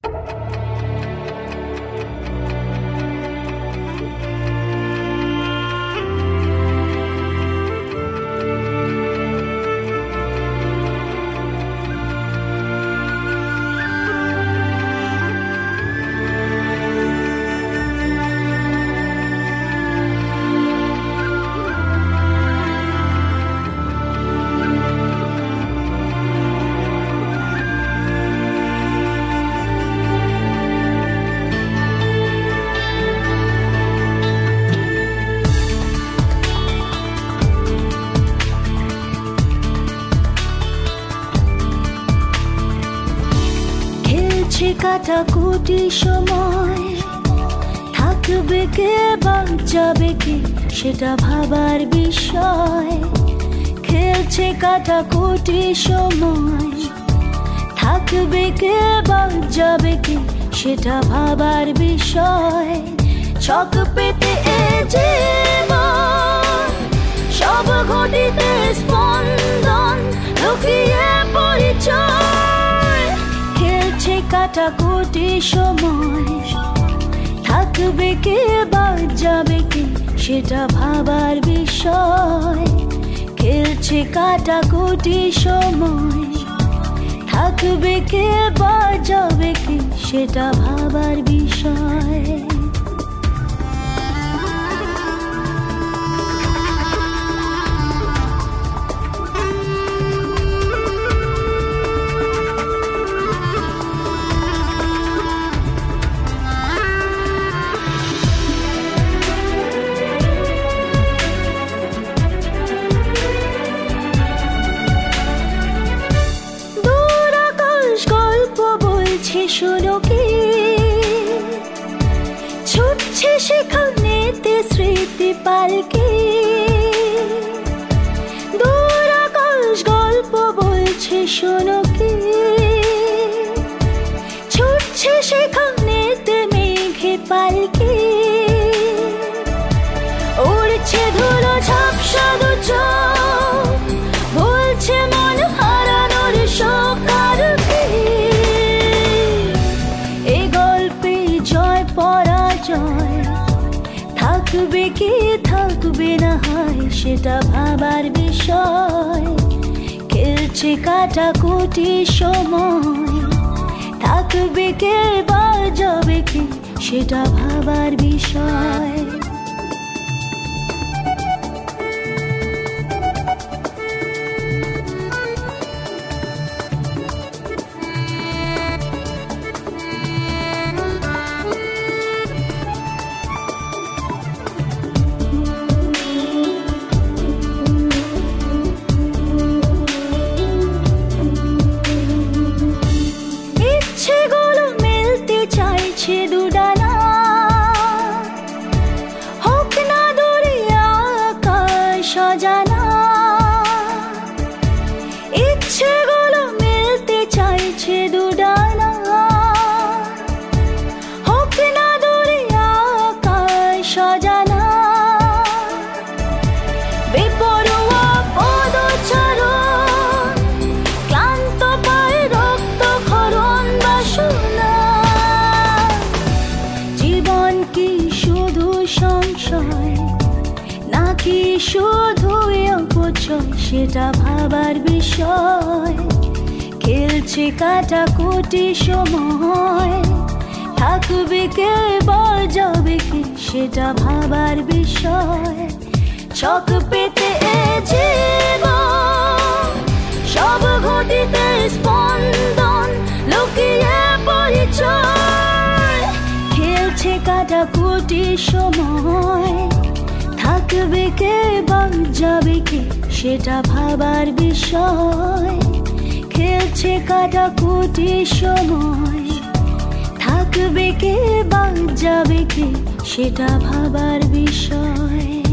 কাটাকুটি সময় থাকবে কে বা যাবে কে সেটা ভাবার বিষয়। খেলছে কাটাকুটি সময় থাকবে কে বা যাবে কে সেটা ভাবার বিষয়। ছক পেতে এ জীবন সব ঘটিতে স্পন্দন লুকিয়ে পরিচয়। খেলছে কাটাকুটি সময় থাকবে কে বা যাবে কে সেটা ভাবার বিষয়। খেলছে কাটাকুটি সময় থাকবে কে বা যাবে কে সেটা ভাবার বিষয়। শোনো কি ছুটছে সেখানেতে স্মৃতি পালকি। দূর আকাশ গল্প বলছে শোনো কি ছুটছে সেখানেতে মেঘে পালকি। উড়ছে ধুলো ঝাপসা দু চোখ বলছে মন হারানোর শোক আর কি। পরাজয় থাকবে কি থাকবে না হয় সেটা ভাবার বিষয়। খেলছে কাটাকুটি সময় থাকবে কে বা যাবে কি সেটা ভাবার বিষয়। ইচ্ছেগুলো মিলতে চাইছে দুডানা হোক না দূরে আকাশ সাজানা। বেপরোয়া পদচারণ ক্লান্ত পায়ে রক্ত ক্ষরণ বাসনা। জীবন কি শুধু সংশয় নাকি শুধুই অপচয় সেটা ভাবার বিষয়। খেলছে কাটাকুটি সময় থাকবে কে বা যাবে কে সেটা ভাবার বিষয়। ছক পেতে এ জীবন সব ঘটিতে স্পন্দন লুকিয়ে পরিচয়। খেলছে কাটাকুটি সময় থাকবে কে বা যাবে কে সেটা ভাবার বিষয়। খেলছে কাটাকুটি সময় থাকবে কে বা যাবে কে সেটা ভাবার বিষয়।